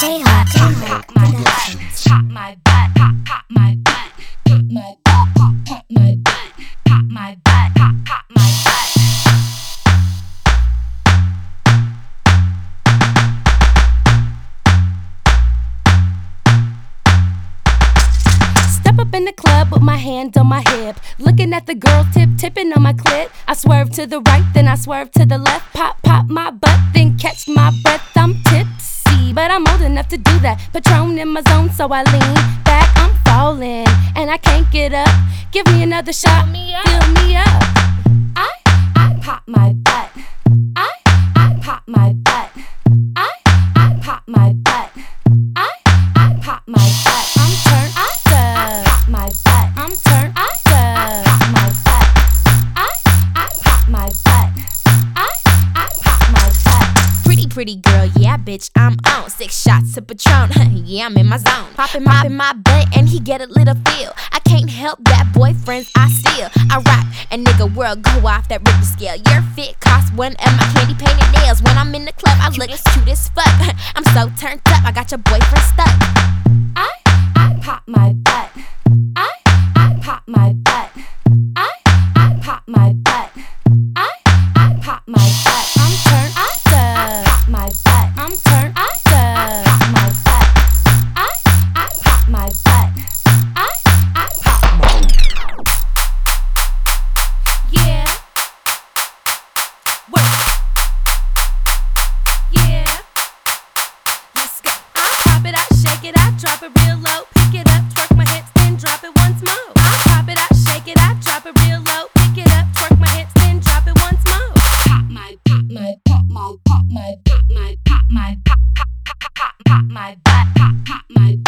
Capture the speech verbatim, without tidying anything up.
my butt, pop my butt, pop my butt, pop pop my butt, pop my butt, pop pop my butt, pop my butt, pop pop my butt. Step up in the club with my hand on my hip, looking at the girl tip tipping on my clit. I swerve to the right, then I swerve to the left, pop pop my butt, then catch my breath. I'm tipsy, but I'm old enough to do that. Patron in my zone, so I lean back. I'm falling, and I can't get up. Give me another shot, fill me up. Fill me up. I I pop my butt. I I pop my butt. I I pop my butt. I I pop my butt. I'm turned up. I pop my butt. I'm turned up. I pop my butt. I I pop my butt. I I pop my butt. Pretty, pretty girl, yeah, bitch, I'm on. Six shots of Patron, yeah, I'm in my zone. Poppin', poppin' my butt, and he get a little feel. I can't help that, boyfriends I steal. I rock, and nigga world go off that river scale. Your fit costs one of my candy painted nails. When I'm in the club, I look cute as fuck. I'm so turned up, I got your boyfriend stuck. I I pop my butt. I I pop my butt. I I pop my butt. I I pop my butt. I'm turned up. I pop my butt. I'm turned up. I pop my butt. I I pop my butt. I I pop my butt. Yeah. Work. Yeah. Let's go. I pop it, I shake it, I drop it real low. Pick it up, twerk my hips, then drop it once more. I pop it, I shake it, I drop it real low. Pick it up, twerk my hips, then drop it once more. Pop my, pop my, pop my, pop my, pop my, pop my, pop, pop, pop, pop, pop my butt, pop, pop my.